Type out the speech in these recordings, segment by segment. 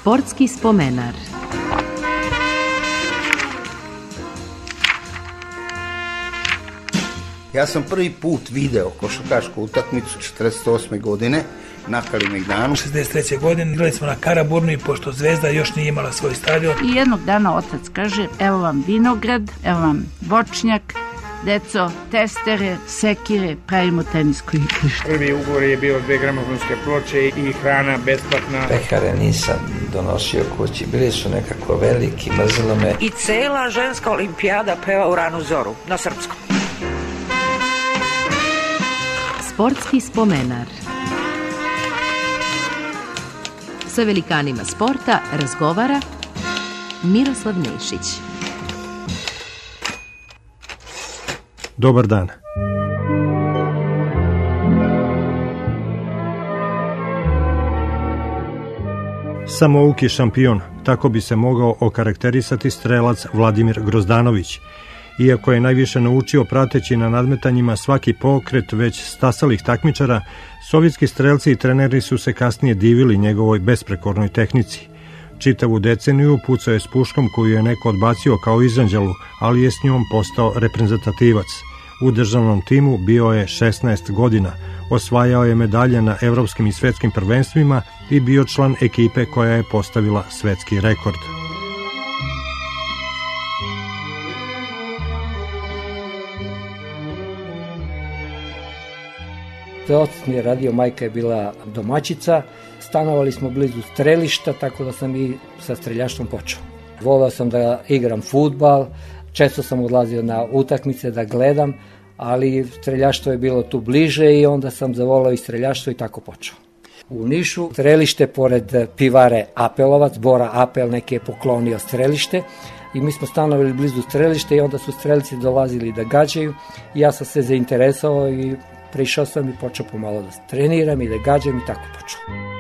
Sportski spomenar. Ja sam prvi put video košarkašku utakmicu 48. godine na Kalemegdanu. 63. godine igrali smo na Karaburmi, pošto Zvezda još nije imala svoj stadion. I jednog dana otac kaže, evo vam vinograd, evo vam voćnjak, deco, testere, sekire, pravimo tenisko igrište. Prvi ugovor je bio 2 gramofonske ploče i hrana besplatna. Pehare nisam donosio kući, bili su nekako veliki, mrzilo me. I cela ženska olimpijada peva u ranu zoru, na srpskom. Sportski spomenar. Sa velikanima sporta razgovara Miroslav Nešić. Dobar dan. Samouki šampion, tako bi se mogao okarakterisati strelac Vladimir Grozdanović. Iako je najviše naučio prateći na nadmetanjima svaki pokret već stasalih takmičara, sovjetski strelci i treneri su se kasnije divili njegovoj besprekornoj tehnici. Čitavu deceniju pucao je s puškom koju je neko odbacio kao izanđelu, ali je s njom postao reprezentativac. U državnom timu bio je 16 godina, osvajao je medalje na evropskim i svetskim prvenstvima i bio član ekipe koja je postavila svetski rekord. Otac mi je radio, majka je bila domaćica, stanovali smo blizu strelišta, tako da sam i sa streljaštvom počeo. Voleo sam da igram fudbal, često sam odlazio na utakmice da gledam, ali streljaštvo je bilo tu bliže i onda sam zavoleo i streljaštvo i tako počeo. U Nišu strelište pored pivare Apelovac, Bora Apel neki je poklonio strelište i mi smo stanovali blizu strelište i onda su strelci dolazili da gađaju i ja sam se zainteresovao i prišao sam i počeo pomalo da treniram i da gađam i tako počeo.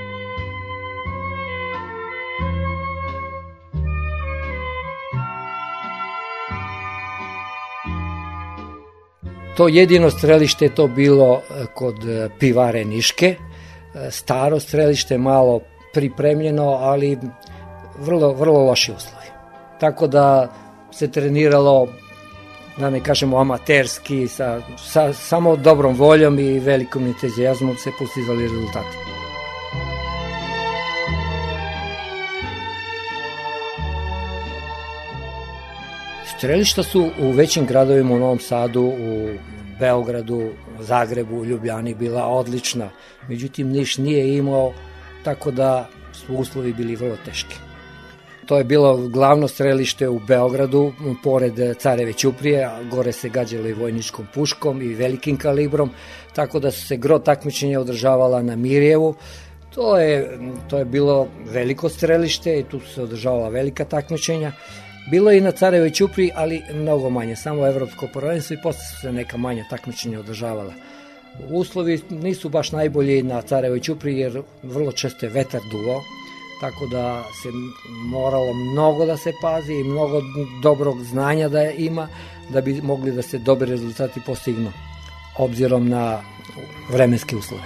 To jedino strelište je to bilo kod pivare Niške, staro strelište, malo pripremljeno, ali vrlo loši uslovi. Tako da se treniralo, da ne kažemo amaterski, sa samo dobrom voljom i velikom entuzijazmom se postizali rezultati. Strelišta su u većim gradovima, u Novom Sadu, u Beogradu, Zagrebu, Ljubljani bila odlična. Međutim, Niš nije imao, tako da su uslovi bili vrlo teški. To je bilo glavno strelište u Beogradu, pored Careve ćuprije, a gore se gađalo i vojničkom puškom i velikim kalibrom, tako da su se gro takmičenja održavala na Mirjevu. To je bilo veliko strelište i tu su se održavala velika takmičenja. Bilo je i na Carevoj ćupriji, ali mnogo manje, samo evropsko prvenstvo i posle su se neka manja takmičenja održavala. Uslovi nisu baš najbolji na Carevoj ćupriji jer vrlo često je vetar duo, tako da se moralo mnogo da se pazi i mnogo dobrog znanja da ima da bi mogli da se dobri rezultati postignu, obzirom na vremenske uslove.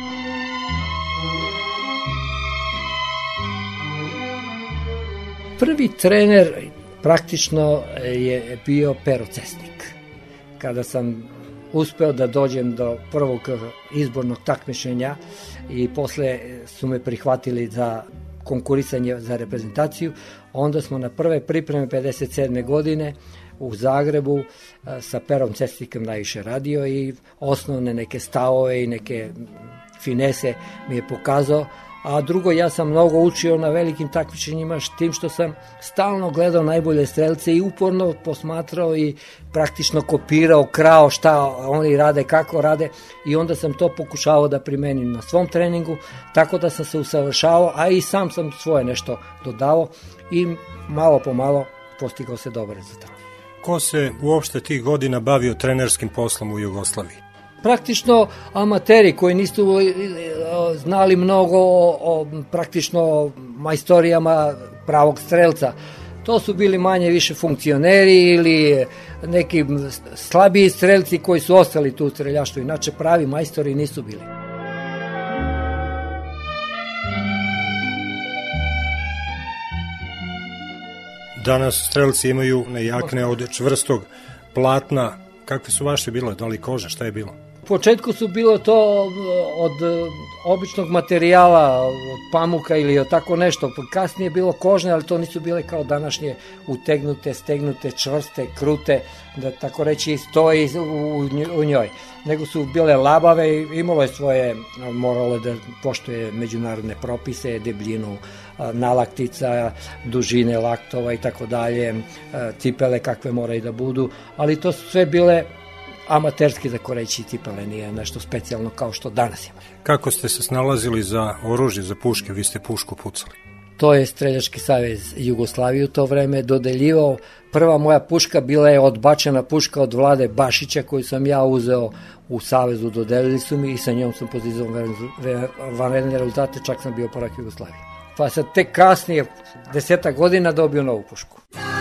Prvi trener praktično je bio Pero Cesnik. Kada sam uspeo da dođem do prvog izbornog takmičenja i posle su me prihvatili za konkurisanje za reprezentaciju, onda smo na prve pripreme 57. godine u Zagrebu sa Perom Cesnikom najviše radio i osnovne neke stavove i neke finese mi je pokazao. A drugo, ja sam mnogo učio na velikim takmičenjima, tim što sam stalno gledao najbolje strelce i uporno posmatrao i praktično kopirao, krao šta oni rade, kako rade i onda sam to pokušavao da primenim na svom treningu, tako da sam se usavršavao, a i sam svoje nešto dodavao i malo po malo postigao se dobar rezultat. Ko se uopšte tih godina bavio trenerskim poslom u Jugoslaviji? Praktično amateri koji nisu znali mnogo o praktično majstorijama pravog strelca. To su bili manje više funkcioneri ili neki slabiji strelci koji su ostali tu u streljaštvu. Inače pravi majstori nisu bili. Danas strelci imaju jakne od čvrstog platna. Kakve su vaše bile? Da li koža? Šta je bilo? U početku su bilo to od običnog materijala, od pamuka ili od tako nešto. Kasnije je bilo kožne, ali to nisu bile kao današnje utegnute, stegnute, čvrste, krute, da tako reći stoji u njoj. Nego su bile labave i imalo je svoje, moralo da poštuje međunarodne propise, debljinu nalaktica, dužine laktova i tako dalje, cipele kakve moraju da budu, ali to su sve bile amaterski, tako reći, cipele, nije nešto specijalno kao što danas ima. Kako ste se snalazili za oružje, za puške? Vi ste pušku pucali. To je Streljački savez Jugoslavije u to vreme dodeljivao. Prva moja puška bila je odbačena puška od Vlade Bašića koju sam ja uzeo u savezu, dodelili su mi i sa njom sam postizao vanredne rezultate, čak sam bio prvak Jugoslavije. Pa sad tek kasnije, 10 godina dobio novu pušku.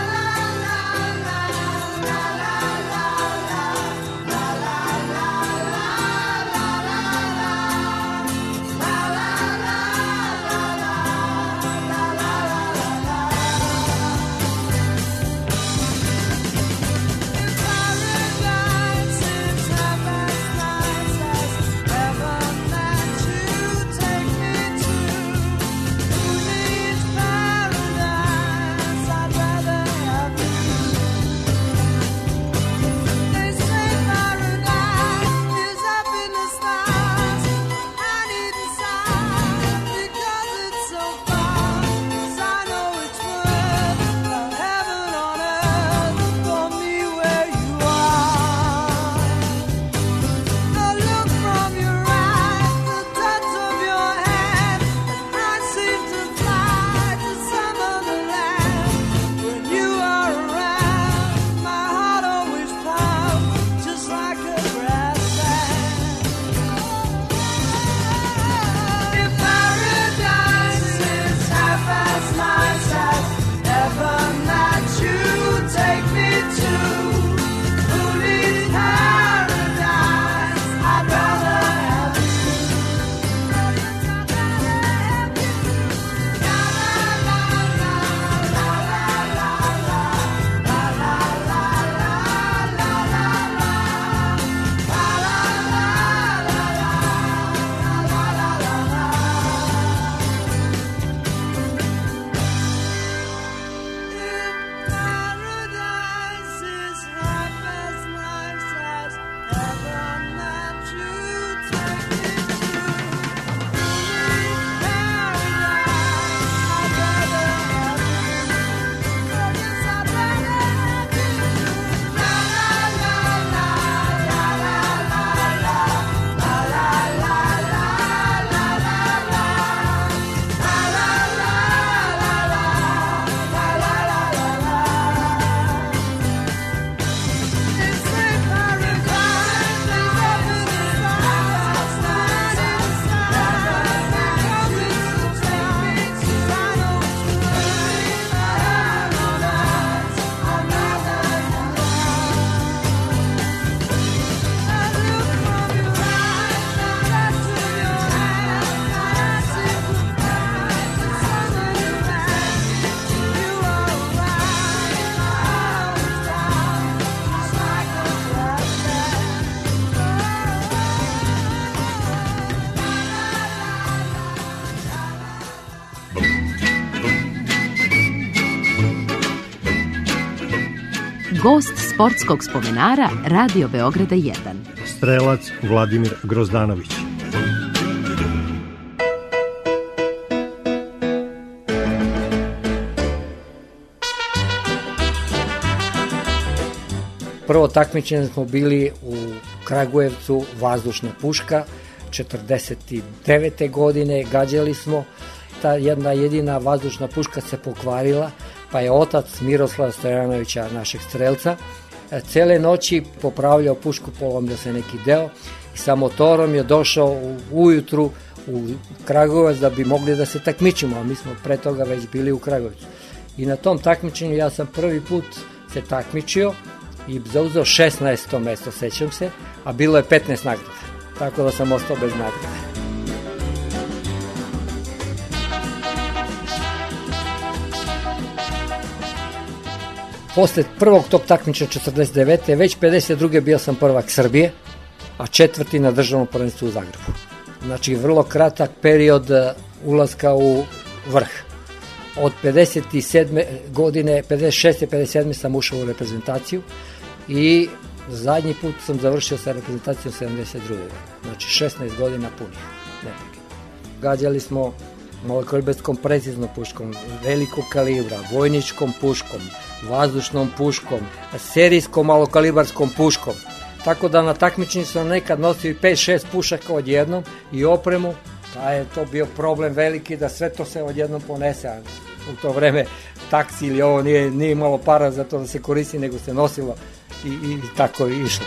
Gost sportskog spomenara Radio Beograda 1. Strelac Vladimir Grozdanović. Prvo takmičenje smo bili u Kragujevcu, vazdušna puška, 49. godine, gađali smo. Ta jedna jedina vazdušna puška se pokvarila, pa je otac Miroslava Stojanovića, našeg strelca, cele noći popravljao pušku, polomio se neki deo i sa motorom je došao ujutru u Kragujevac da bi mogli da se takmičimo, a mi smo pre toga već bili u Kragujevcu. I na tom takmičenju ja sam prvi put se takmičio i zauzeo 16. mesto, sećam se, a bilo je 15 nagrada, tako da sam ostao bez nagrade. Posle prvog tog takmičenja 49. već 52. bio sam prvak Srbije, a 4. na državnom prvenstvu u Zagrebu. Znači vrlo kratak period ulaska u vrh. Od 57. godine, 56. 57. sam ušao u reprezentaciju i zadnji put sam završio sa reprezentacijom 72. godine. Znači 16 godina punih. Gađali smo malokalibarskom preciznom puškom, velikog kalibra, vojničkom puškom, vazdušnom puškom, serijskom malokalibarskom puškom. Tako da na takmičenju sam nekad nosio i 5-6 pušaka odjednom i opremu, pa je to bio problem veliki da sve to se odjednom ponese. A u to vreme taksi ili ovo nije imalo para za to da se koristi, nego se nosilo i tako je išlo.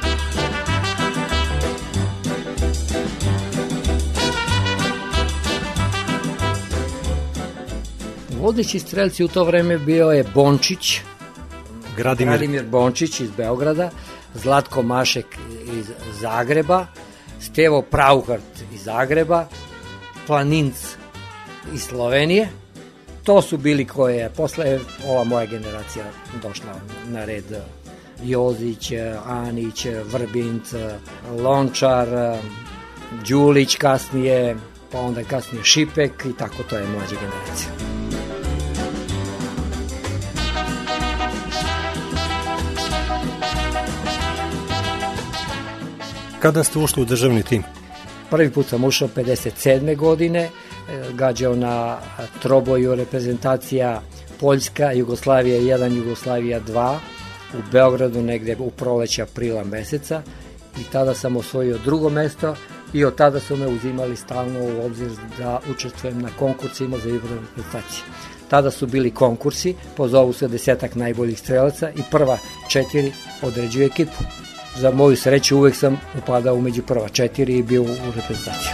Vodeći strelci u to vreme bio je Bončić, Gradimir Bončić iz Beograda, Zlatko Mašek iz Zagreba, Stevo Prauhart iz Zagreba, Planinc iz Slovenije. To su bili koje je posle ova moja generacija došla na red. Jozić, Anić, Vrbinc, Lončar, Đulić kasnije, pa onda kasnije Šipek i tako to je mlađa generacija. Kada ste ušli u državni tim? Prvi put sam ušao 57. godine, gađao na troboju reprezentacija Poljska, Jugoslavija 1, Jugoslavija 2 u Beogradu negde u proleće aprila meseca i tada sam osvojio drugo mesto i od tada su me uzimali stalno u obzir da učestvujem na konkursima za igru reprezentacije. Tada su bili konkursi, pozovu se 10 najboljih strelaca i prva 4 određuju ekipu. Za moju sreću uvek sam upadao umeđu prva 4 i bio u reprezentaciju.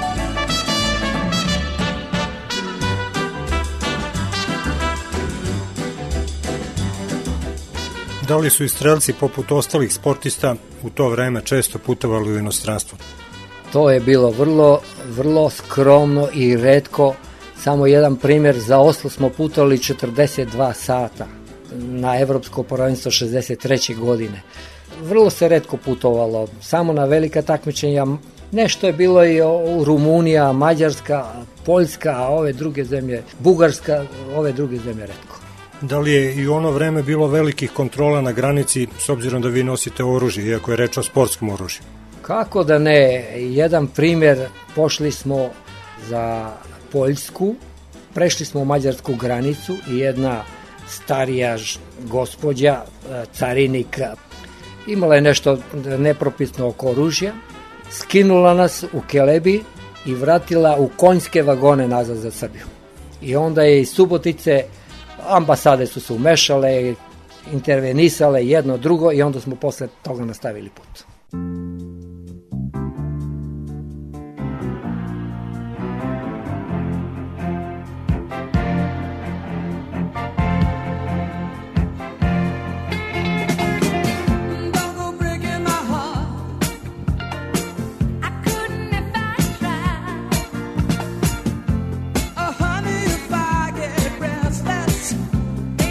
Da li su i strelci poput ostalih sportista u to vreme često putovali u inostranstvo? To je bilo vrlo skromno i retko. Samo jedan primjer, za Oslo smo putovali 42 sata na evropsko prvenstvo 63. godine. Vrlo se retko putovalo, samo na velika takmičenja. Nešto je bilo i u Rumunija, Mađarska, Poljska, a ove druge zemlje, Bugarska, ove druge zemlje retko. Da li je i u ono vreme bilo velikih kontrola na granici, s obzirom da vi nosite oružje, iako je reč o sportskom oružju? Kako da ne, jedan primjer, pošli smo za Poljsku, prešli smo u mađarsku granicu i jedna starija gospođa, carinik, imala je nešto nepropisno oko oružja, skinula nas u Kelebi i vratila u konjske vagone nazad za Srbiju. I onda je iz Subotice, ambasade su se umešale, intervenisale jedno drugo i onda smo posle toga nastavili put.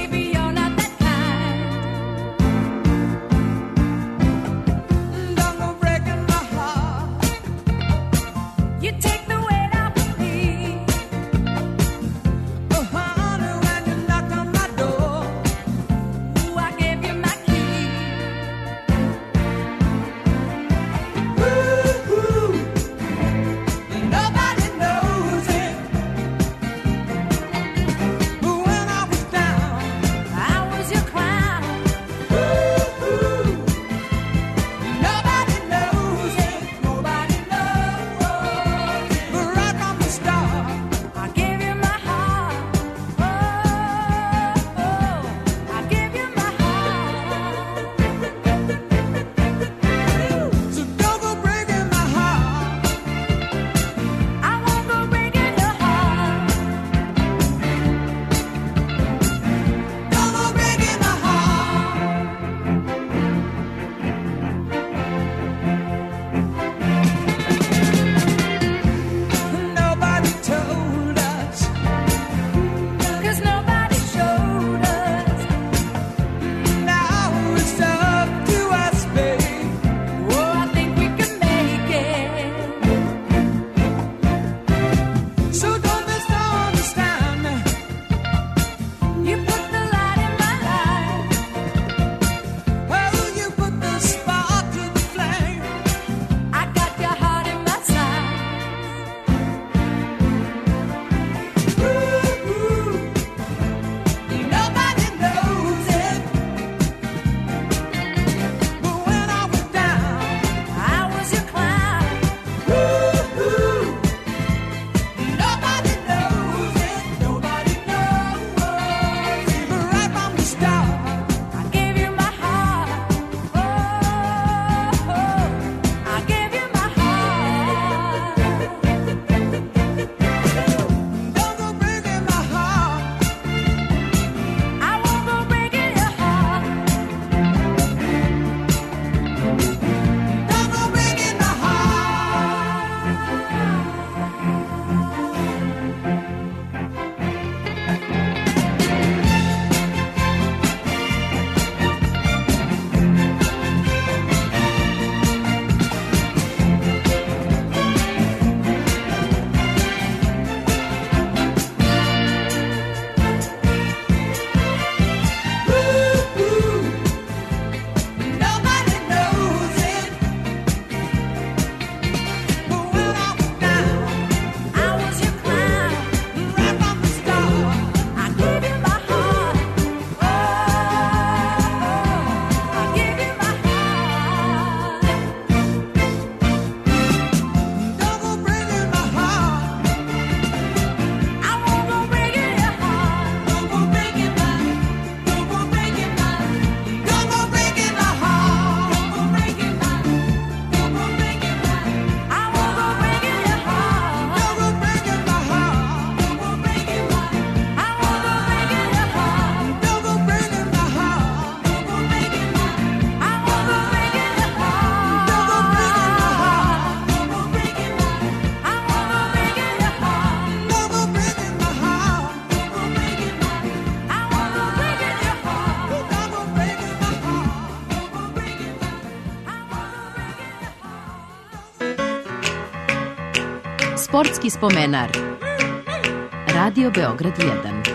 Don't go Sportski spomenar. Radio Beograd 1.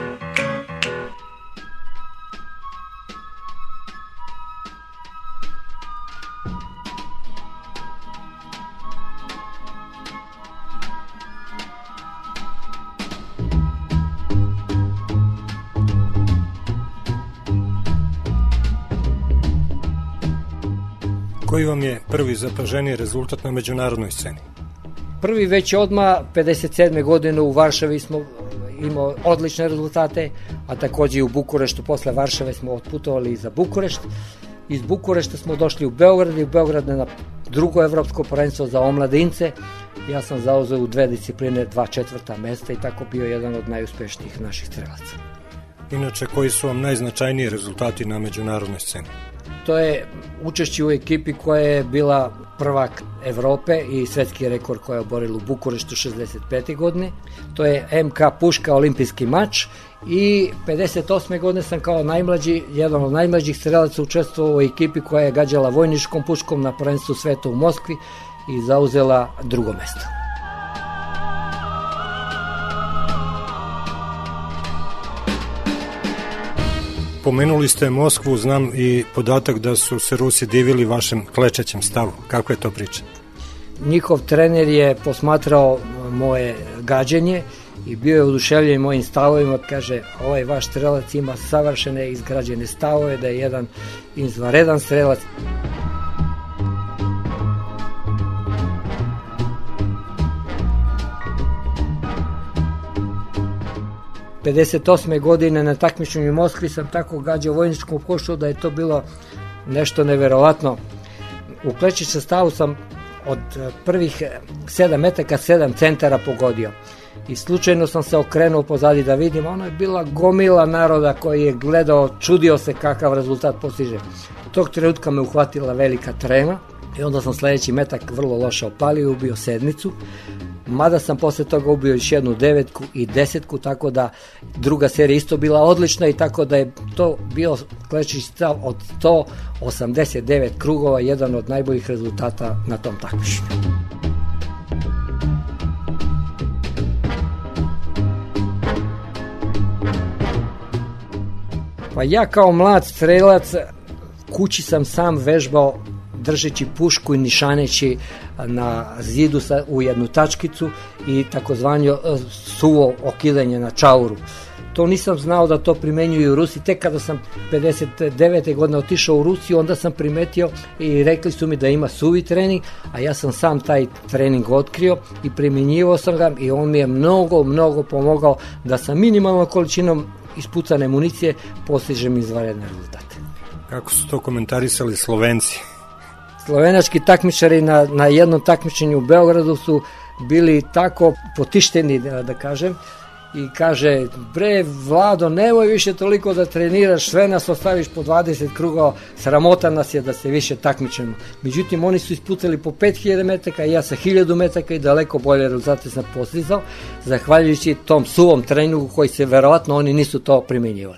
Koji vam je prvi zapaženiji rezultat na međunarodnoj sceni? Prvi već odmah 57. godine u Varšavi smo imao odlične rezultate, a takođe i u Bukureštu. Posle Varšave smo otputovali i za Bukurešt. Iz Bukurešta smo došli u Beograd i u Beograd na drugo evropsko prvenstvo za omladince. Ja sam zauzeo u 2 discipline 2 četvrta mesta i tako bio jedan od najuspešnijih naših strelaca. Inače, koji su vam najznačajniji rezultati na međunarodnoj sceni? To je učešće u ekipi koja je bila prvak Evrope i svetski rekord koja je oborila u Bukureštu 65. godine. To je MK Puška olimpijski mač i 58. godine sam kao jedan od najmlađih strelaca učestvovao u ekipi koja je gađala vojničkom puškom na prvenstvu sveta u Moskvi i zauzela drugo mesto. Pomenuli ste Moskvu, znam i podatak da su se Rusi divili vašem klečećem stavu. Kako je to priča? Njihov trener je posmatrao moje gađenje i bio je oduševljen mojim stavovima. Kaže, ovaj vaš strelac ima savršene izgrađene stavove, da je jedan izvanredan strelac. – 58. godine na takmičenju u Moskvi sam tako gađao vojničkom pušku da je to bilo nešto neverovatno. U klečećem stavu sam od prvih 7 metaka 7 centara pogodio i slučajno sam se okrenuo pozadi da vidim, ono je bila gomila naroda koji je gledao, čudio se kakav rezultat postiže. U tog trenutka me uhvatila velika trema i onda sam sledeći metak vrlo loše opalio i ubio sedmicu. Mada sam posle toga ubio još jednu 9 i 10, tako da serija isto bila odlična i tako da je to bio klečeći stav od 189 krugova, jedan od najboljih rezultata na tom takmičenju. Pa ja kao mlad strelac kući sam sam vežbao držeći pušku i nišaneći na zidu u jednu tačkicu i takozvanje suvo okidanje na čauru. To nisam znao da to primenjuju Rusi. Tek kada sam 59. godine otišao u Rusiju, onda sam primetio i rekli su mi da ima suvi trening, a ja sam sam taj trening otkrio i primjenjivao sam ga i on mi je mnogo pomogao da sa minimalnom količinom ispucane municije postižem izvanredne rezultate. Kako su to komentarisali Slovenci? Slovenački takmičari na jednom takmičenju u Beogradu su bili tako potišteni, da kažem, i kaže, bre Vlado, nemoj više toliko da treniraš, sve nas ostaviš po 20 krugova, sramota nas je da se više takmičemo. Međutim, oni su ispucali po 5000 metaka i ja sa 1000 metaka i daleko bolje rezultate sam postizao, zahvaljujući tom suvom treningu koji se verovatno oni nisu to primenjivali.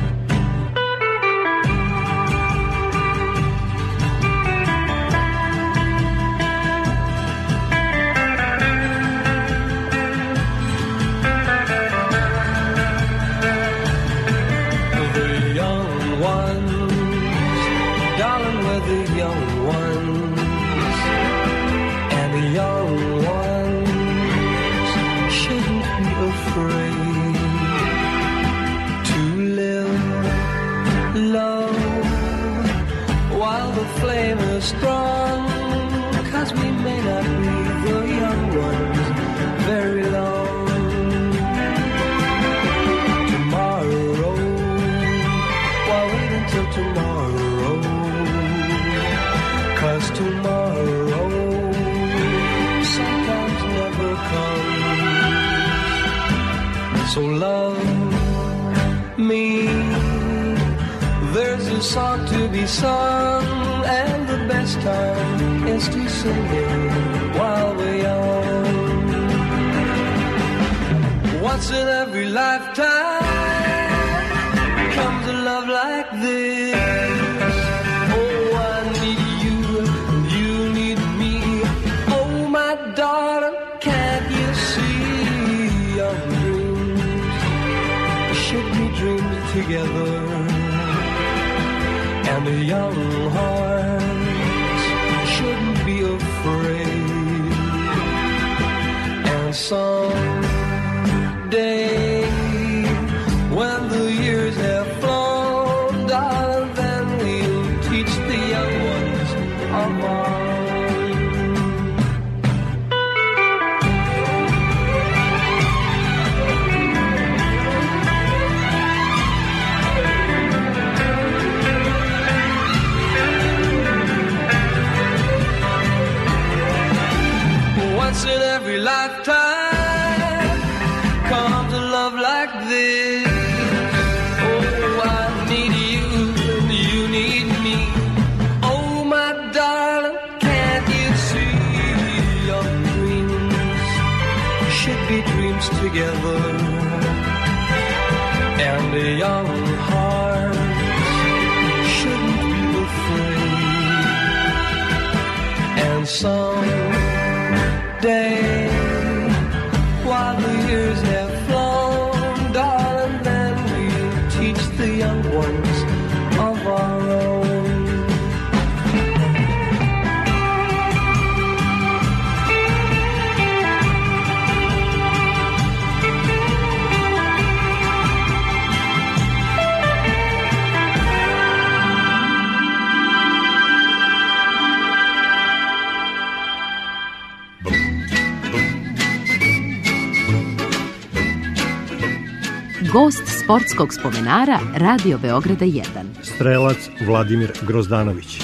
So love me, there's a song to be sung, and the best time is to sing it while we're young. Once in every lifetime comes a love like this. Oh, I need you, you need me. Oh, my darling, can't you see? together, and the young hearts shouldn't be afraid. And someday, when the years have flown, darling, then we'll teach the young ones of our once in every lifetime comes a love like this. Oh, I need you and you need me. Oh, my darling, can't you see your dreams should be dreams together, and the young hearts shouldn't be afraid. And someday, while the years have flown, darling, then we'll teach the young ones of our own. Gost sportskog spomenara Radio Beograda 1. Strelac Vladimir Grozdanović.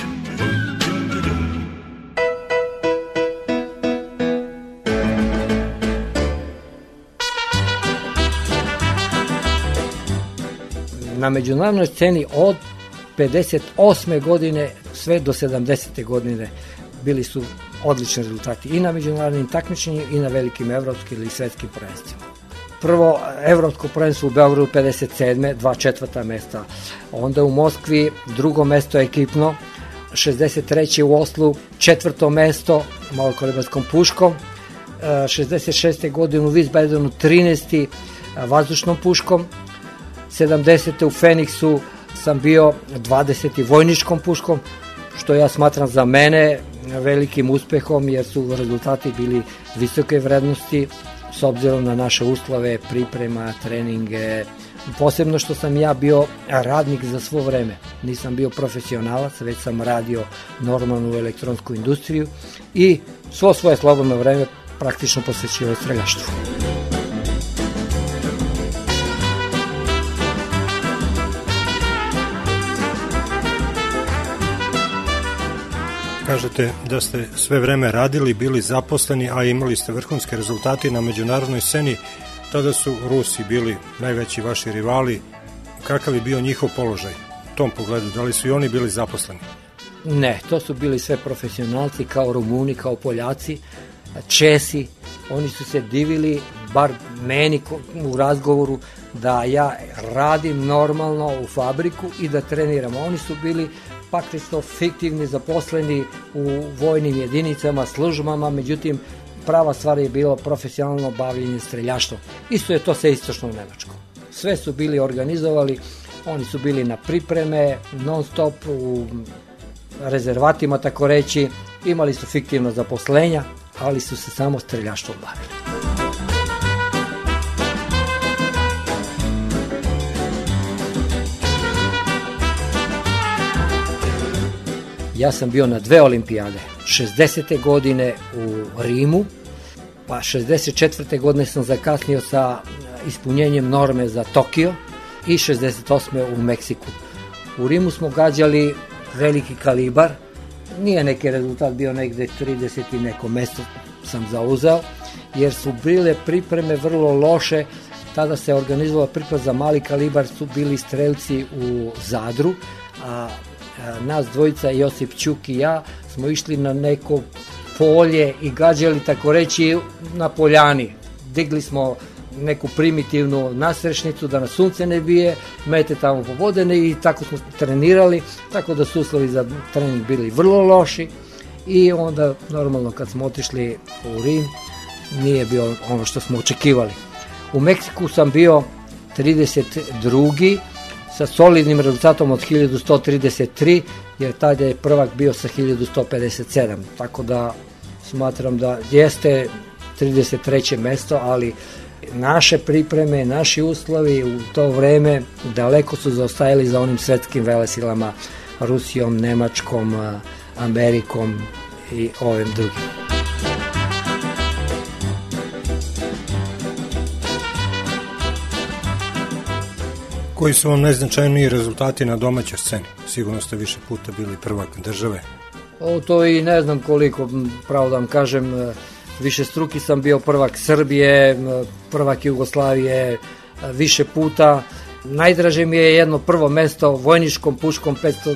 Na međunarodnoj sceni od 58. godine sve do 70. godine bili su odlični rezultati i na međunarodnim takmičenjima i na velikim evropskim ili svetskim prvenstvima. Prvo evropsko prvenstvo u Beogradu 57. 2 mesta, onda u Moskvi drugo mesto ekipno, 63. u Oslu 4. mesto malokalibarskom puškom, 66. godine u Wiesbadenu 13. vazdušnom puškom, 70. u Feniksu sam bio 20. vojničkom puškom, što ja smatram za mene velikim uspehom, jer su rezultati bili visoke vrednosti s obzirom na naše uslove, priprema, treninge. Posebno što sam ja bio radnik za svo vreme. Nisam bio profesionalac, već sam radio normalnu elektronsku industriju i svo svoje slobodno vreme praktično posvećivao streljaštvu. Kažete da ste sve vreme radili, bili zaposleni, a imali ste vrhunske rezultate na međunarodnoj sceni. Tada su Rusi bili najveći vaši rivali. Kakav je bio njihov položaj u tom pogledu? Da li su i oni bili zaposleni? Ne, to su bili sve profesionalci, kao Rumuni, kao Poljaci, Česi. Oni su se divili, bar meni u razgovoru, da ja radim normalno u fabriku i da treniram. Oni su bili praktično fiktivni zaposleni u vojnim jedinicama, službama, međutim prava stvar je bilo profesionalno bavljenje streljaštvom. Isto je to sa istočnom Nemačkom. Sve su bili organizovali, oni su bili na pripreme, non stop u rezervatima, tako reći, imali su fiktivno zaposlenja, ali su se samo streljaštvom bavili. Ja sam bio na 2 olimpijade, 60. godine u Rimu, pa 64. godine sam zakasnio sa ispunjenjem norme za Tokio i 68. u Meksiku. U Rimu smo gađali veliki kalibar, nije neki rezultat bio negde 30 i neko mesto sam zauzeo, jer su bile pripreme vrlo loše. Tada se organizovala priprema za mali kalibar, su bili strelci u Zadru, a nas dvojica, Josip Ćuk i ja, smo išli na neko polje i gađali, tako reći, na poljani. Digli smo neku primitivnu nasrešnicu da nas sunce ne bije, mete tamo pobodene i tako smo trenirali, tako da su uslovi za trening bili vrlo loši i onda normalno kad smo otišli u Rim nije bio ono što smo očekivali. U Meksiku sam bio 32. sa solidnim rezultatom od 1133, jer tada je prvak bio sa 1157. Tako da smatram da jeste 33. mesto, ali naše pripreme, naši uslovi u to vreme daleko su zaostajali za onim svetskim velesilama, Rusijom, Nemačkom, Amerikom i ovim drugim. Koji su vam najznačajniji rezultati na domaćoj sceni? Sigurno ste više puta bili prvak države. To i ne znam koliko, pravo da vam kažem, više struki sam bio prvak Srbije, prvak Jugoslavije, više puta. Najdraže mi je jedno prvo mesto vojničkom puškom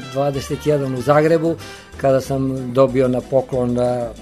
521 u Zagrebu, kada sam dobio na poklon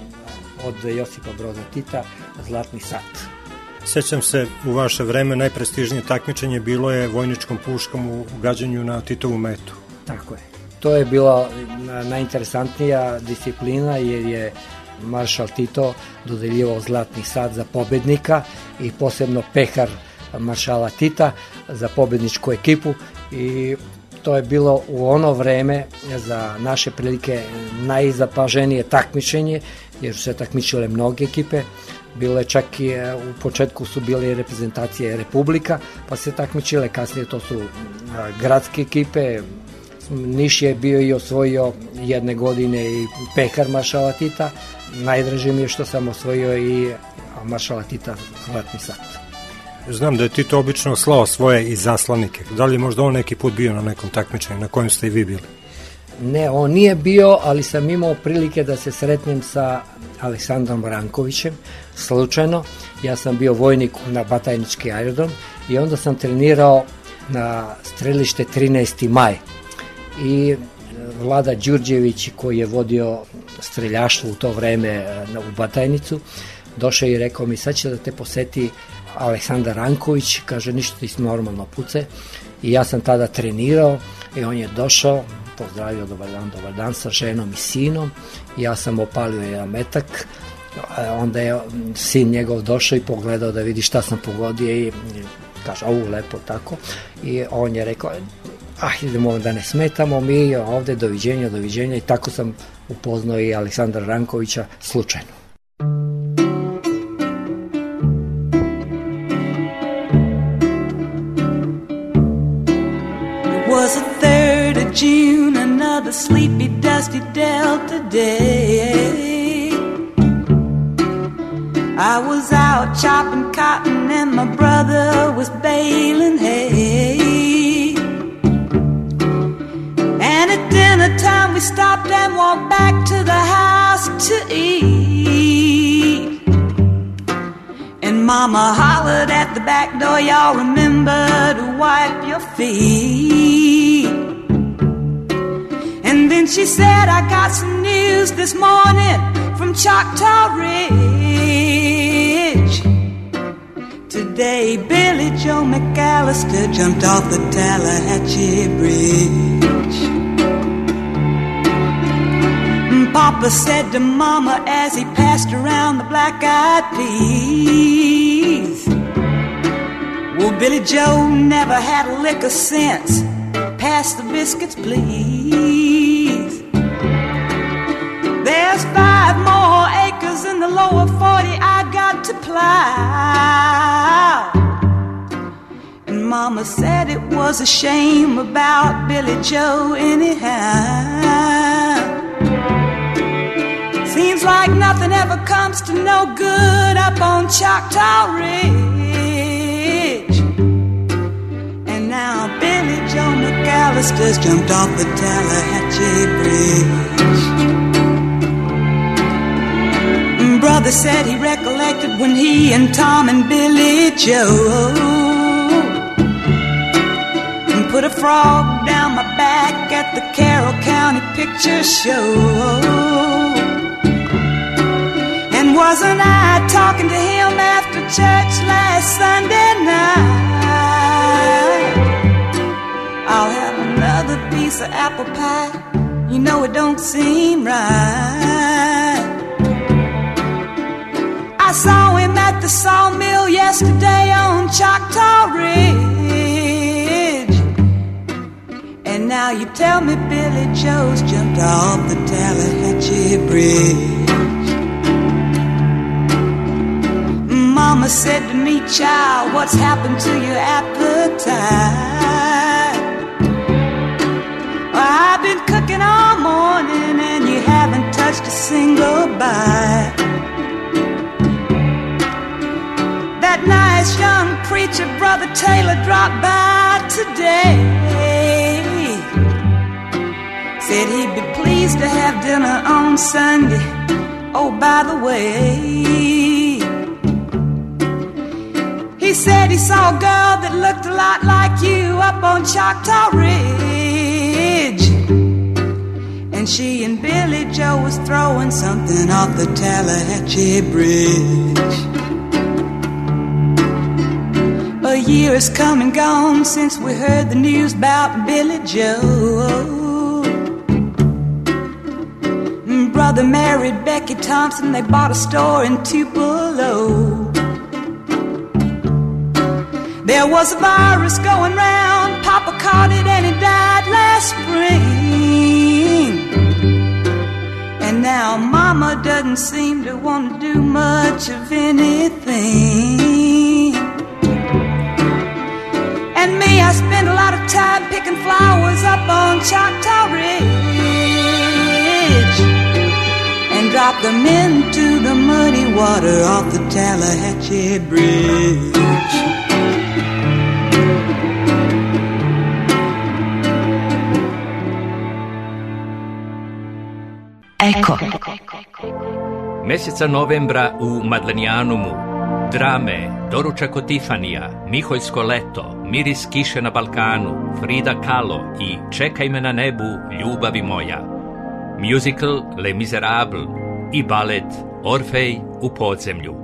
od Josipa Broza Tita zlatni sat. Sjećam se, u vaše vreme najprestižnije takmičenje bilo je vojničkom puškom u gađanju na Titovu metu. Tako je. To je bila najinteresantnija disciplina, jer je maršal Tito dodeljivao zlatni sat za pobednika i posebno pehar maršala Tita za pobedničku ekipu, i to je bilo u ono vreme za naše prilike najzapaženije takmičenje, jer su se takmičile mnoge ekipe. Bilo je čak i u početku su bile reprezentacije Republika, pa se takmičile, kasnije to su gradske ekipe. Niš je bio i osvojio jedne godine i pehar maršala Tita. Najdraže mi je što sam osvojio i maršala Tita zlatni sat. Znam da je Tito obično slao svoje izaslanike. Da li je možda on neki put bio na nekom takmičenju na kojem ste i vi bili? Ne, on nije bio, ali sam imao prilike da se sretnem sa Aleksandrom Rankovićem, slučajno. Ja sam bio vojnik na Batajnički aerodrom i onda sam trenirao na strelište 13. maj. I Vlada Đurđević, koji je vodio streljaštvo u to vreme u Batajnicu, došao i rekao mi, sad će da te poseti Aleksandar Ranković, kaže, ništa, ti si normalno puce. I ja sam tada trenirao i on je došao, pozdravio, dobar dan sa ženom i sinom. Ja sam opalio jedan metak, onda je sin njegov došao i pogledao da vidi šta sam pogodio i kaže, ovo lepo tako. I on je rekao, idemo da ne smetamo mi ovde, doviđenja, i tako sam upoznao i Aleksandra Rankovića slučajno. Was the 3rd of June, another sleepy, dusty Delta day. I was out chopping cotton and my brother was baling hay. And at dinner time we stopped and walked back to the house to eat. And Mama hollered at the back door, y'all remember to wipe your feet. And then she said, I got some news this morning from Choctaw Ridge. Today Billy Joe McAllister jumped off the Tallahatchie Bridge. Papa said to Mama as he passed around the black-eyed peas, well, Billy Joe never had a lick of sense. Pass the biscuits, please. There's 5 more acres in the lower 40 I got to plow. And Mama said it was a shame about Billy Joe anyhow. Seems like nothing ever comes to no good up on Choctaw Ridge. And now Billy Joe McAllister's jumped off the Tallahatchie Bridge. Brother said he recollected when he and Tom and Billy Joe put a frog down my back at the Carroll County Picture Show. And wasn't I talking to him after church last Sunday night? I'll have another piece of apple pie. You know it don't seem right. I saw him at the sawmill yesterday on Choctaw Ridge. Now you tell me Billy Joe's jumped off the Tallahatchie Bridge. Mama said to me, child, what's happened to your appetite? Well, I've been cooking all morning and you haven't touched a single bite. That nice young preacher, Brother Taylor, dropped by today. Said he'd be pleased to have dinner on Sunday. Oh, by the way, he said he saw a girl that looked a lot like you up on Choctaw Ridge. And she and Billy Joe was throwing something off the Tallahatchie Bridge. A year has come and gone since we heard the news about Billy Joe. Brother married Becky Thompson, they bought a store in Tupelo. There was a virus going round, Papa caught it and he died last spring. And now Mama doesn't seem to want to do much of anything. And me, I spend a lot of time picking flowers up on Choctaw Ridge and drop them into the muddy water off the Tallahatchie Bridge. Eko. Meseca novembra u Madlenijanumu drame Doručak od Tifanija, Miholjsko leto, Miris kiše na Balkanu, Frida Kahlo i Čekaj me na nebu, ljubavi moja, musical Les Miserables i balet Orfej u podzemlju.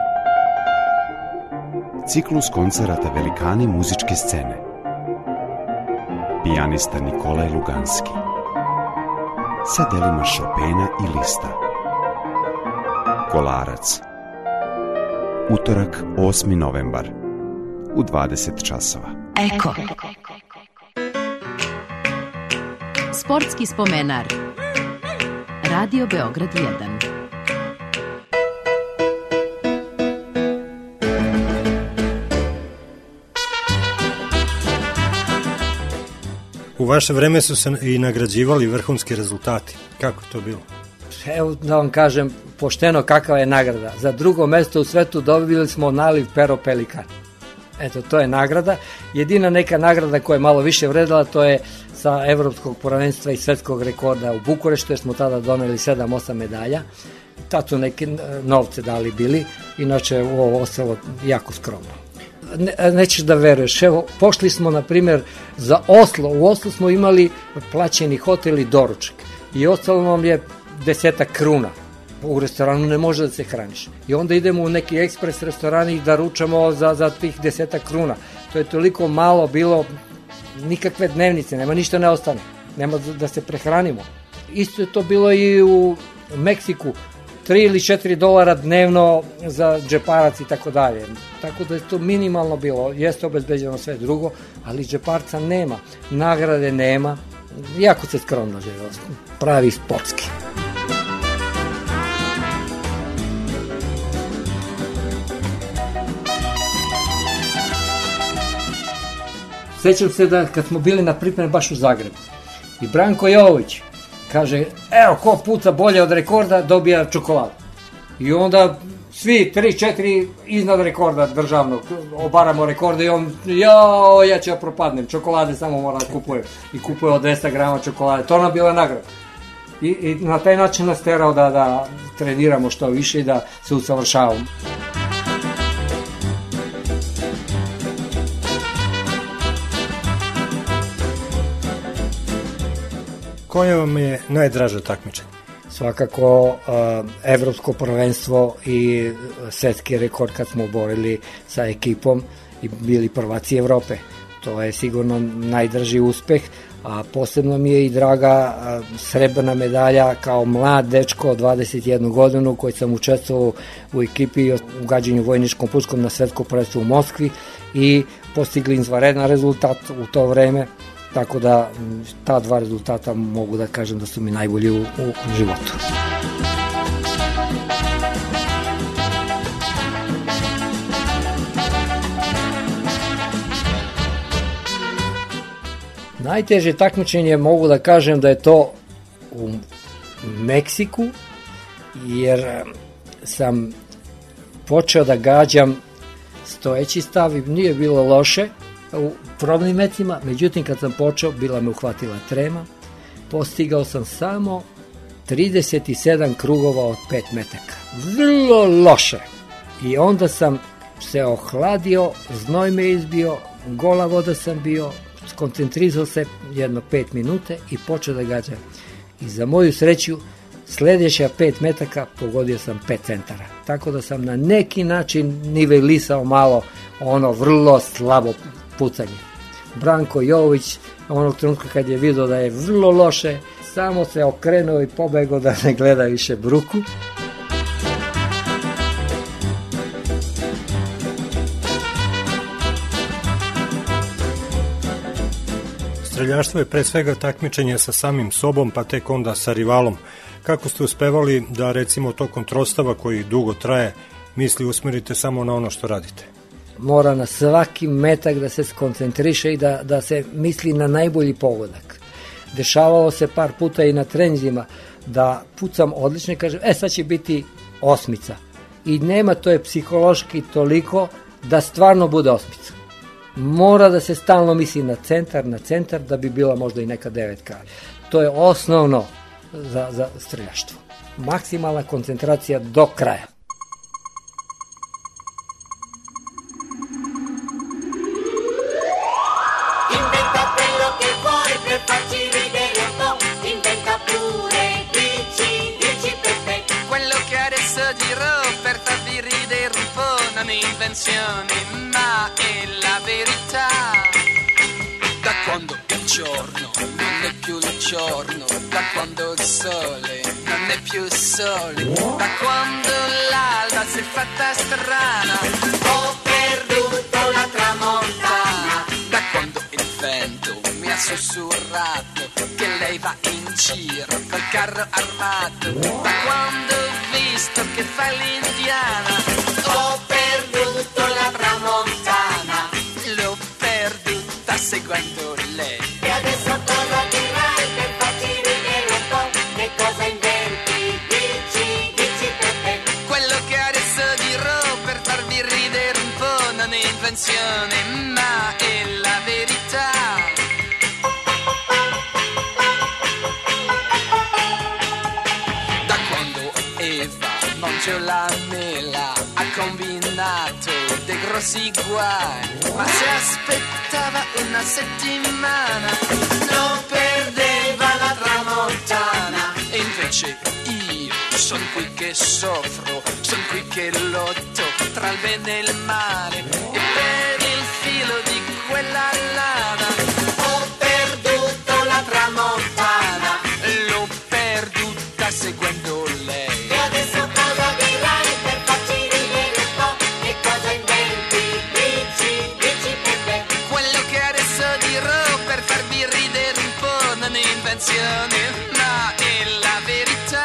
Ciklus koncerata Velikani muzičke scene. Pijanista Nikolaj Luganski sa delima Chopina i Lista. Kolarac. Utorak, 8. novembar u 20 časova. Eko. Sportski spomenar. Radio Beograd 1. U vaše vreme su se i nagrađivali vrhunski rezultati. Kako to bilo? Evo da vam kažem pošteno kakva je nagrada. Za drugo mesto u svetu dobili smo naliv Pero Pelikan. Eto, to je nagrada. Jedina neka nagrada koja je malo više vredila, to je sa evropskog prvenstva i svetskog rekorda u Bukureštu, jer smo tada doneli 7-8 medalja. Tad su neke novce dali bili, inače ovo ostalo jako skromno. Nećeš da veruješ, evo, pošli smo na primjer za Oslo, u Oslu smo imali plaćeni hotel i doručak i ostalo nam je 10 kruna, u restoranu ne može da se hraniš i onda idemo u neki ekspres restoran i da ručamo za tih 10 kruna, to je toliko malo bilo, nikakve dnevnice, nema ništa ne ostane, nema da se prehranimo. Isto je to bilo i u Meksiku, 3 ili 4 dolara dnevno za džeparac i tako dalje. Tako da je to minimalno bilo, jeste obezbeđeno sve drugo, ali džeparca nema, nagrade nema, jako se skromno živelo, pravi sportski. Sećam se da kad smo bili na pripremi baš u Zagrebu i Branko Jovović kaže, evo ko puca bolje od rekorda dobija čokoladu. I onda svi 3-4 iznad rekorda državnog obaramo rekorde i on, ja ću ja propadnem, čokolade samo moram da kupujem. I kupuje od 200 grama čokolade, to nam bila nagrada. I na taj način nas terao da treniramo što više i da se usavršavamo. Koje vam je najdraže takmičenje? Svakako evropsko prvenstvo i svetski rekord kad smo borili sa ekipom i bili prvaci Evrope. To je sigurno najdraži uspeh, a posebno mi je i draga srebrna medalja kao mlad dečko od 21 godinu koji sam učestvovao u ekipi u gađenju vojničkom puškom na svetsko prvenstvo u Moskvi i postigli izvanredan rezultat u to vreme. Tako da ta dva rezultata mogu da kažem da su mi najbolji u životu. Najteže takmičenje mogu da kažem da je to u Meksiku, jer sam počeo da gađam stojeći stav i nije bilo loše u probnim metcima, međutim kad sam počeo bila me uhvatila trema, postigao sam samo 37 krugova od 5 metaka. Vrlo loše. I onda sam se ohladio, znoj me izbio, gola voda sam bio, skoncentrizao se jedno 5 minute i počeo da gađam. I za moju sreću, sljedeća 5 metaka pogodio sam 5 centara. Tako da sam na neki način nivelisao malo ono vrlo slabo pucanje. Branko Jovović, onog trenutka kad je vidio da je vrlo loše, samo se okrenuo i pobegao da ne gleda više bruku. Streljaštvo je pre svega takmičenje sa samim sobom, pa tek onda sa rivalom. Kako ste uspevali da, recimo, tokom trostava koji dugo traje, misli usmerite samo na ono što radite? Mora na svaki metak da se skoncentriše i da se misli na najbolji pogodak. Dešavalo se par puta i na treninzima da pucam odlično i kažem, sad će biti 8. I nema, to je psihološki toliko da stvarno bude 8. Mora da se stalno misli na centar da bi bila možda i neka 9. To je osnovno za streljaštvo. Maksimalna koncentracija do kraja. Ma è la verità. Da quando il giorno non è più il giorno, da quando il sole non è più sole, da quando l'alba si è fatta strana, ho perduto la tramontana. Da quando il vento mi ha sussurrato che lei va in giro col carro armato, da quando ho visto che fa l'indiana, ho perduto la tramontana, l'ho perduta seguendo lei. E adesso cosa dirai per farci ridere un po'? Che cosa inventi? Dici per te. Quello che adesso dirò per farvi ridere un po' non è invenzione, ma è la verità. Da quando Eva mangiò la mela ha combinato dei grossi guai, ma se aspettava una settimana non perdeva la tramontana. E invece io son qui che soffro, son qui che lotto tra il bene e il male, e per il filo di quella lana ho perduto la tramontana, l'ho perduta seguendo lei. E adesso cosa dirai per farci ridere un po'? Che cosa inventi? Dici per me. Quello che adesso dirò per farvi ridere un po' non è invenzione, ma è la verità.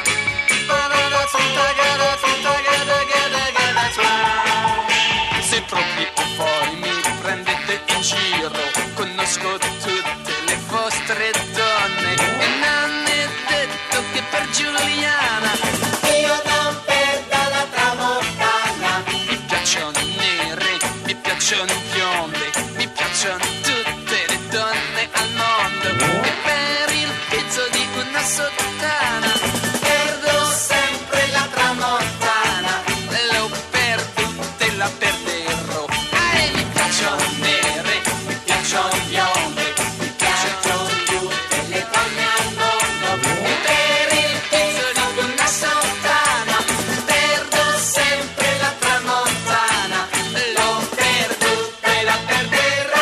Se proprio voi mi prendete in giro, conosco tutte le vostre donne e non è detto che per Giuliana io non perda la tramontana. Mi piacciono nere, mi piacciono bionde, mi piacciono tutte le donne al mondo, e per il pizzo di una sottana perdo sempre la tramontana, l'ho perduta e la perderò. Mi piacciono nere, mi piacciono bionde, mi piacciono tutte le donne al mondo, e per il pizzo di una sottana perdo sempre la tramontana, l'ho perduta e la perderò.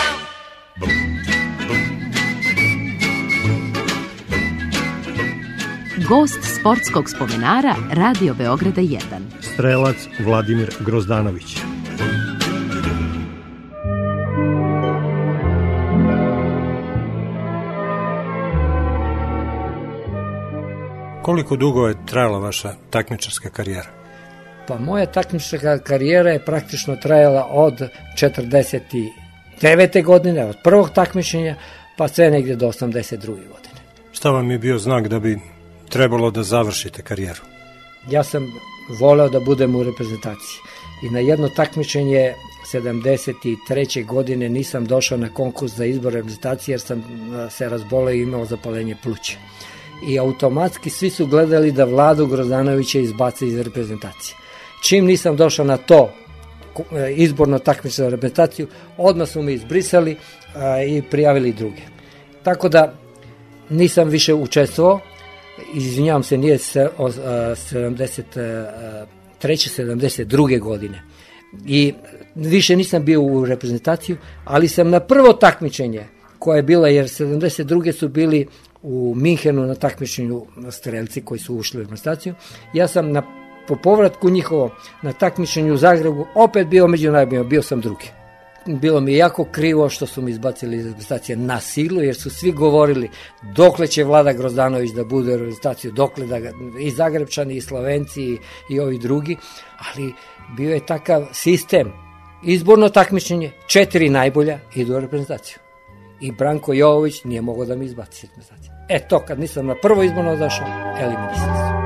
Gost sportskog spomenara Radio Beograda 1. Strelac Vladimir Grozdanović. Koliko dugo je trajala vaša takmičarska karijera? Pa moja takmičarska karijera je praktično trajala od 49. godine, od prvog takmičenja, pa sve negdje do 82. godine. Šta vam je bio znak da bi trebalo da završite karijeru? Ja sam voleo da budem u reprezentaciji i na jedno takmičenje 73. godine nisam došao na konkurs za izbor reprezentacije jer sam se razboleo i imao zapalenje pluća. I automatski svi su gledali da Vladu Grozdanovića izbace iz reprezentacije. Čim nisam došao na to izborno takmičenje za reprezentaciju, odmah su me izbrisali i prijavili druge. Tako da nisam više učestvovao, izvinjavam se, nije 73. 72. godine. I više nisam bio u reprezentaciju, ali sam na prvo takmičenje koje je bilo, jer 72. su bili u Minhenu na takmičenju strelci koji su ušli u reprezentaciju, ja sam po povratku njihovo na takmičenju u Zagrebu opet bio među najboljima, bio sam drugi. Bilo mi je jako krivo što su mi izbacili iz reprezentacije na silu, jer su svi govorili dokle će Vlada Grozdanović da bude u reprezentaciju, dokle da ga, i Zagrebčani, i Slovenci, i ovi drugi, ali bio je takav sistem, izborno takmičenje, 4 najbolja idu u reprezentaciju. I Branko Jovović nije mogao da mi izbaci iz reprezentacije. To kad nisam na prvo izborno došao, eliminisao sam.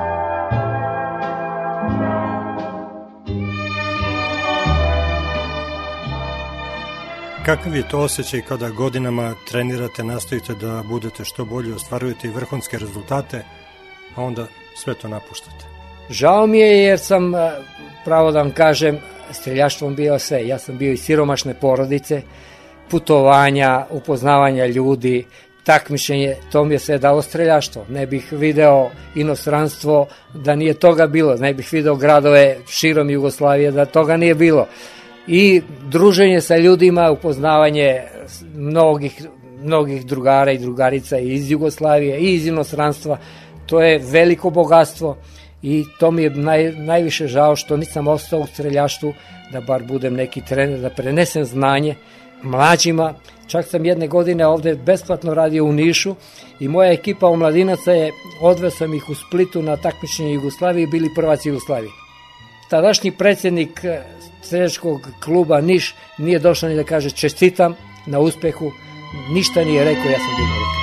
Kakav je to osjećaj kada godinama trenirate, nastojite da budete što bolji, ostvarujete i vrhunske rezultate, a onda sve to napuštate? Žao mi je jer sam, pravo da vam kažem, streljaštvom bio sve. Ja sam bio iz siromašne porodice, putovanja, upoznavanja ljudi, takmičenje, to mi je sve dalo streljaštvo. Ne bih video inostranstvo da nije toga bilo, ne bih video gradove širom Jugoslavije da toga nije bilo. I druženje sa ljudima, upoznavanje mnogih drugara i drugarica iz Jugoslavije i iz inostranstva, to je veliko bogatstvo i to mi je najviše žao što nisam ostao u streljaštvu, da bar budem neki trener, da prenesem znanje mlađima. Čak sam jedne godine ovde besplatno radio u Nišu i moja ekipa omladinaca odveo sam ih u Splitu na takmičenje Jugoslavije i bili prvaci Jugoslavije. Tadašnji predsjednik streljačkog kluba Niš nije došao ni da kaže čestitam na uspehu, ništa nije rekao, ja sam bio ruke.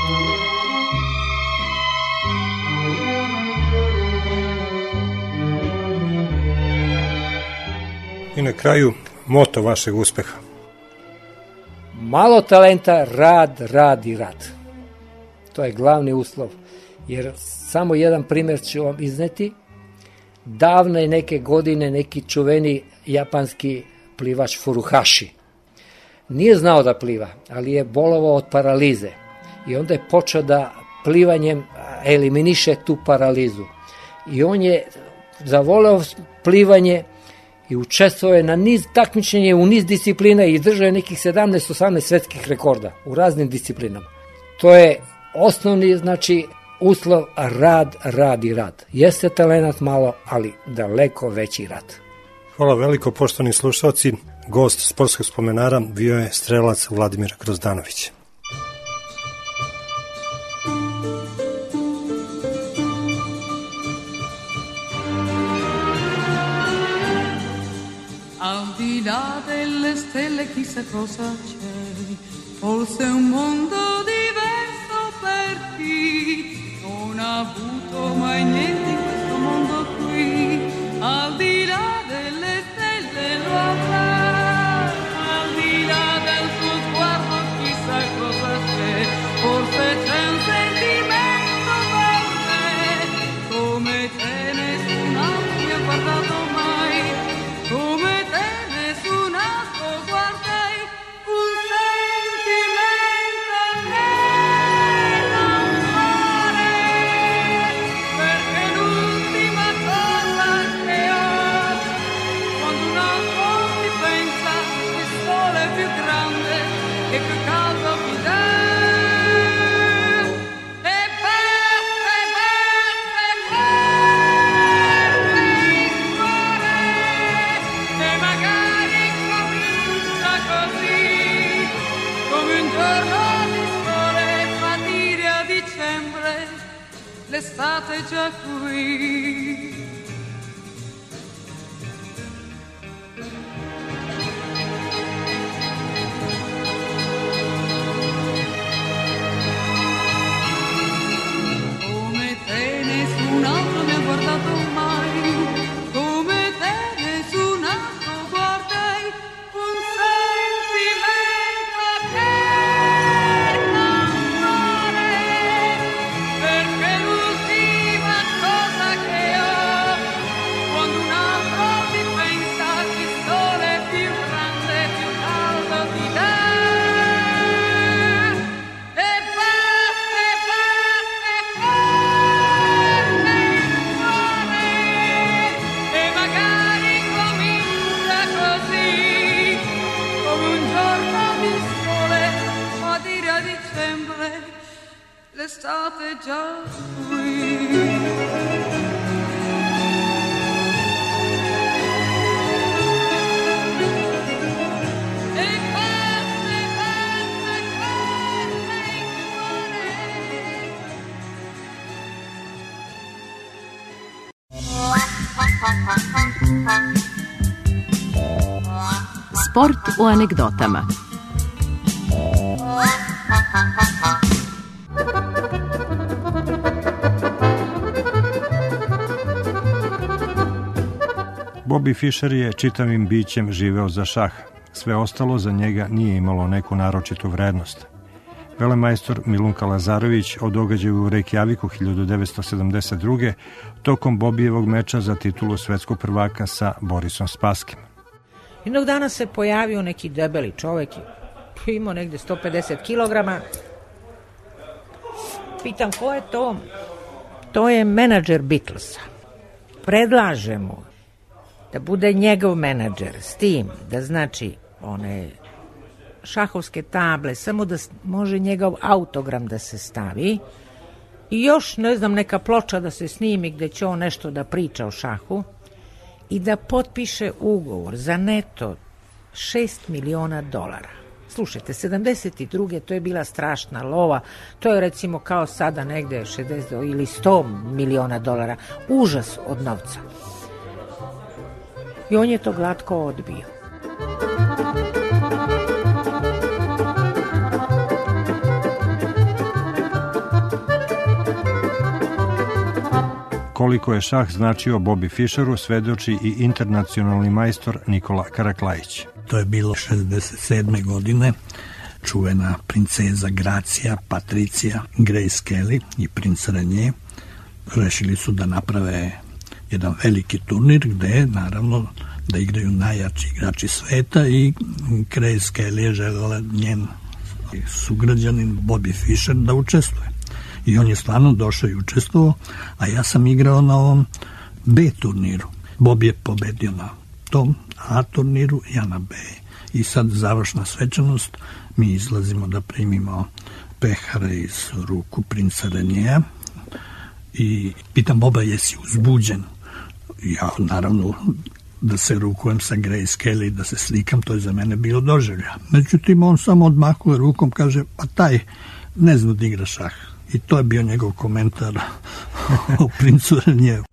I na kraju, moto vašeg uspeha? Malo talenta, rad i rad. To je glavni uslov, jer samo jedan primjer ću vam izneti. Davne neke godine neki čuveni japanski plivač Furuhashi nije znao da pliva, ali je bolovao od paralize i onda je počeo da plivanjem eliminiše tu paralizu i on je zavoleo plivanje i učestvovao je na niz takmičenja u niz disciplina i držao je nekih 17-18 svetskih rekorda u raznim disciplinama. To je osnovni, znači, uslov rad i rad. Jeste talenat malo, ali daleko veći rad. Hvala veliko, poštovani slušalci. Gost Sportskog spomenara bio je strelac Vladimir Grozdanović. Al di là delle stelle chissà cosa c'è, forse un mondo diverso per chi non ha avuto mai niente in questo mondo qui. Al di là delle stelle lo avrà, al di là del suo sguardo chissà cosa c'è, forse c'è un sentimento per te, come te nessun altro mi ha guardato mai, come te nessun altro guardai, un sentimento nell'amore, perché l'ultima cosa che ho, quando un altro mi pensa, il sole è più grande e più caldo mi dà. l'estate è già qui. Come te nessun altro mi ha guardato mai, come te nessun altro guardai, un sentimento che non muore, perché l'ultima cosa che ho, quando un altro ti pensa che il sole è più grande, più caldo di te. L'estate è già qui. Sport u anegdotama. Bobby Fischer je čitavim bićem živeo za šah. Sve ostalo za njega nije imalo neku naročitu vrednost. Velemajstor Milunka Lazarević o događaju u Reykjaviku 1972. tokom Bobijevog meča za titulu svetskog prvaka sa Borisom Spaskim. Jednog dana se pojavio neki debeli čovek, imao negde 150 kilograma. Pitam, ko je to? To je menadžer Beatlesa. Predlažemo da bude njegov menadžer, s tim da znači one šahovske table, samo da može njegov autogram da se stavi i još, ne znam, neka ploča da se snimi gde će on nešto da priča o šahu i da potpiše ugovor za neto $6 miliona. Slušajte, 72. to je bila strašna lova, to je recimo kao sada negde 60 ili $100 miliona, užas od novca. I on je to glatko odbio. Koliko je šah značio Bobby Fischeru svedoči i internacionalni majstor Nikola Karaklajić. To je bilo 67. godine. Čuvena princeza Gracija, Patricija, Grace Kelly i princ Renier rešili su da naprave jedan veliki turnir gde naravno da igraju najjači igrači sveta i Grace Kelly je želela njen sugrađanin Bobby Fischer da učestvuje. I on je stvarno došao i učestvovao, a ja sam igrao na ovom B turniru. Bobby je pobedio na tom A turniru, ja na B. I sad završna svečanost, mi izlazimo da primimo pehare iz ruku princa Reniera i pitam Boba, jesi uzbuđen? Ja naravno da se rukujem sa Grace Kelly, da se slikam, to je za mene bilo doživlja. Međutim, on samo odmahuje rukom, kaže, pa taj ne zna da igra šah. I to je bio njegov komentar o princu Renieru.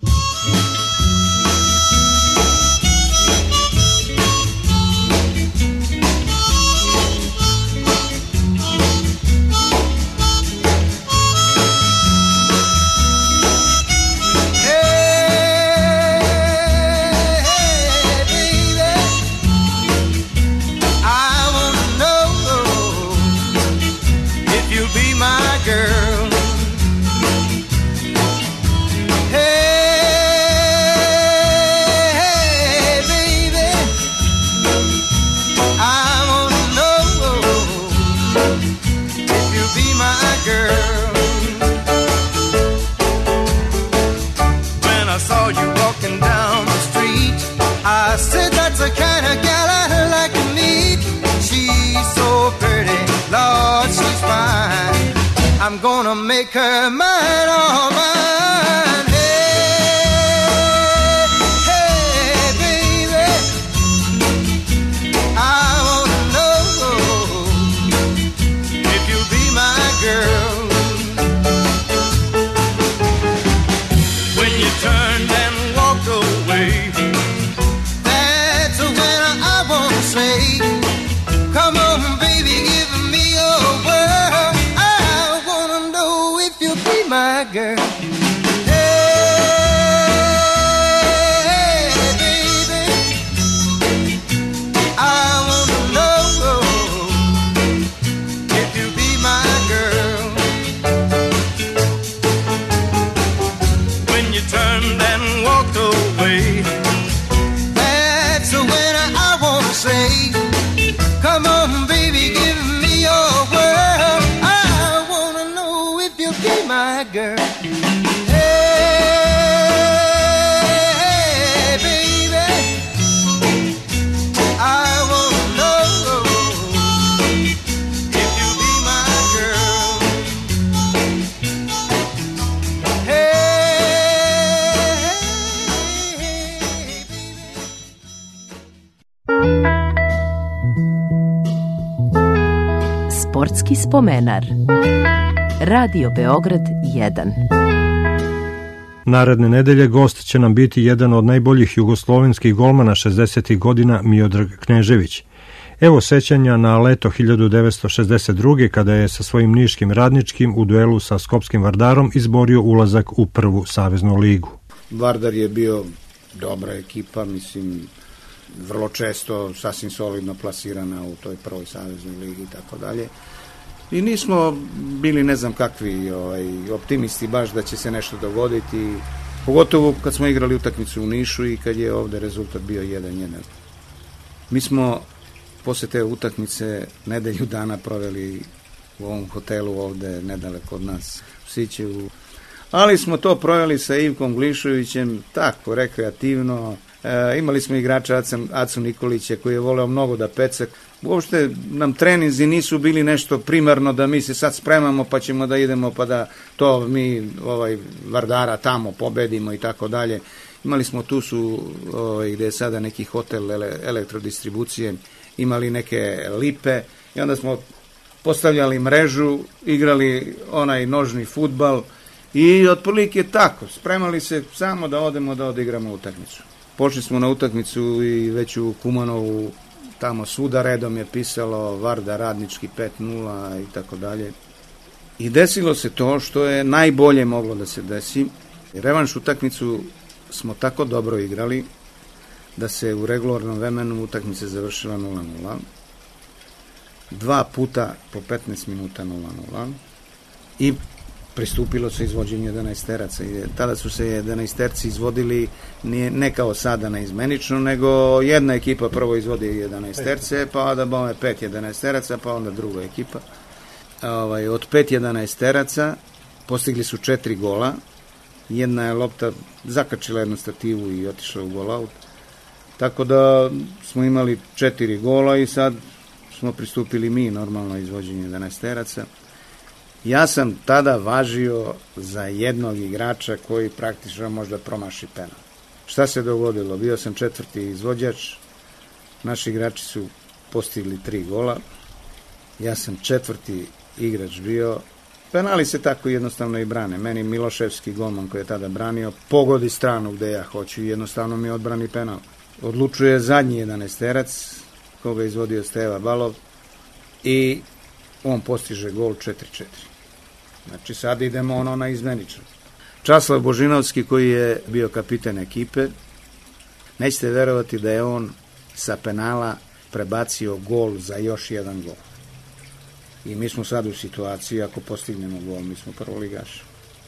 I'm gonna make her mine, all mine. Hey, hey, baby, I wanna know if you'll be my girl. girl. Sportski spomenar. Radio Beograd 1. Naredne nedelje gost će nam biti jedan od najboljih jugoslovenskih golmana 60. godina Miodrag Knežević. Evo sećanja na leto 1962. kada je sa svojim niškim Radničkim u duelu sa skopskim Vardarom izborio ulazak u prvu saveznu ligu. Vardar je bio dobra ekipa, mislim, vrlo često sasvim solidno plasirana u toj prvoj saveznoj ligi i tako dalje. I nismo bili ne znam kakvi optimisti baš da će se nešto dogoditi, pogotovo kad smo igrali utakmicu u Nišu i kad je ovde rezultat bio 1-1. Mi smo posle te utakmice nedelju dana proveli u ovom hotelu ovde nedaleko od nas u Sićevu, ali smo to proveli sa Ivkom Glišovićem tako rekreativno. Imali smo igrača Acu Nikolića koji je voleo mnogo da peca. Uopšte nam treninzi nisu bili nešto primarno da mi se sad spremamo pa ćemo da idemo pa da to mi Vardara tamo pobedimo i tako dalje. Imali smo tu su gde je sada neki hotel elektrodistribucije, imali neke lipe i onda smo postavljali mrežu, igrali onaj nožni fudbal i otprilike tako, spremali se samo da odemo da odigramo utakmicu. Pošli smo na utakmicu i već u Kumanovu tamo svuda redom je pisalo Vardar Radnički 5-0 i tako dalje. I desilo se to što je najbolje moglo da se desi. Revanš utakmicu smo tako dobro igrali da se u regularnom vremenu utakmica završila 0-0. 2 puta po 15 minuta 0-0 i pristupilo se izvođenju 11-teraca. Tada su se 11-terci izvodili ne kao sada na izmenično, nego jedna ekipa prvo izvodi 11-terce, pa onda 5 11-teraca, pa onda druga ekipa. Od 5 11-teraca postigli su 4 gola. Jedna je lopta zakačila jednu stativu i otišla u gol out. Tako da smo imali 4 gola i sad smo pristupili mi normalno izvođenju 11-teraca. Ja sam tada važio za jednog igrača koji praktično možda promaši penal. Šta se dogodilo? Bio sam 4. izvođač, naši igrači su postigli 3 gola, ja sam 4. igrač bio. Penali se tako jednostavno i brane. Meni Miloševski golman koji je tada branio pogodi stranu gde ja hoću i jednostavno mi odbrani penal. Odlučuje zadnji 11-terac, koga je izvodio Steva Balov i on postiže gol 4-4. Znači sad idemo na izmenično. Časlav Božinovski koji je bio kapiten ekipe, nećete verovati da je on sa penala prebacio gol za još jedan gol. I mi smo sad u situaciji, ako postignemo gol, mi smo prvoligaši.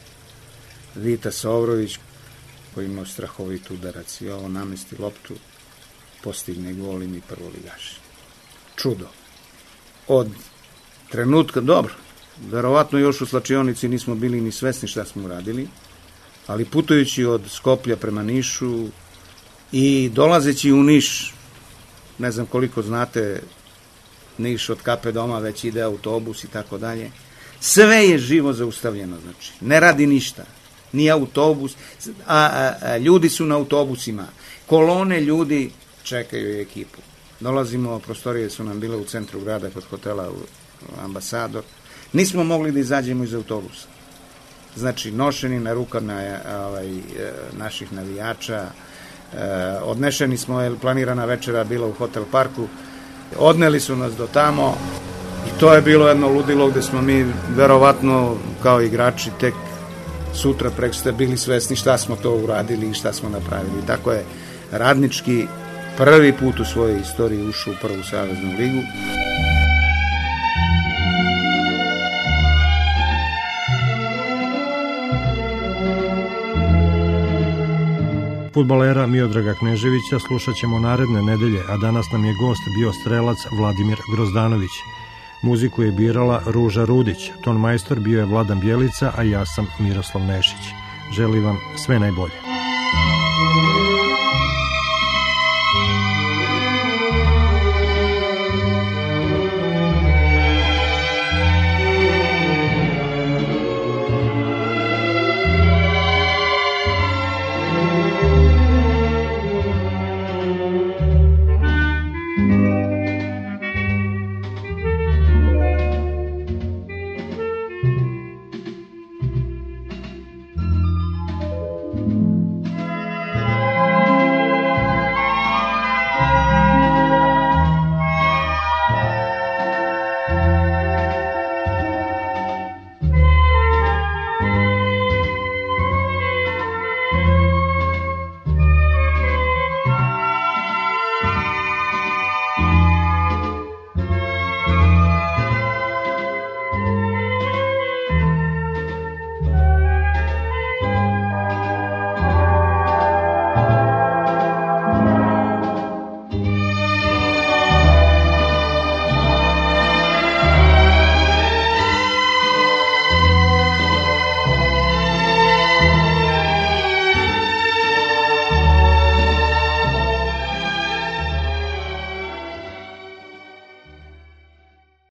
Vita Sovrović koji ima strahovit udarac i ovo namesti loptu, postigne gol i mi prvoligaši. Čudo. Od trenutka, dobro, verovatno još u slačionici nismo bili ni svesni šta smo uradili, ali putujući od Skoplja prema Nišu i dolazeći u Niš, ne znam koliko znate, Niš od Kape doma već ide autobus i tako dalje, sve je živo zaustavljeno, znači, ne radi ništa, ni autobus, ljudi su na autobusima, kolone ljudi čekaju ekipu. Dolazimo, prostorije su nam bile u centru grada kod hotela Ambasador, nismo mogli da izađemo iz autobusa. Znači, nošeni na rukama naših navijača, odnešeni smo, jer planirana večera bila u Hotel Parku, odneli su nas do tamo i to je bilo jedno ludilo gde smo mi verovatno kao igrači tek sutra preko ste bili svesni šta smo to uradili i šta smo napravili. Tako je Radnički prvi put u svojoj istoriji ušao u prvu saveznu ligu. Fudbalera Miodraga Kneževića slušat ćemo naredne nedelje, a danas nam je gost bio strelac Vladimir Grozdanović. Muziku je birala Ruža Rudić, ton majstor bio je Vladan Bjelica, a ja sam Miroslav Nešić. Želim vam sve najbolje.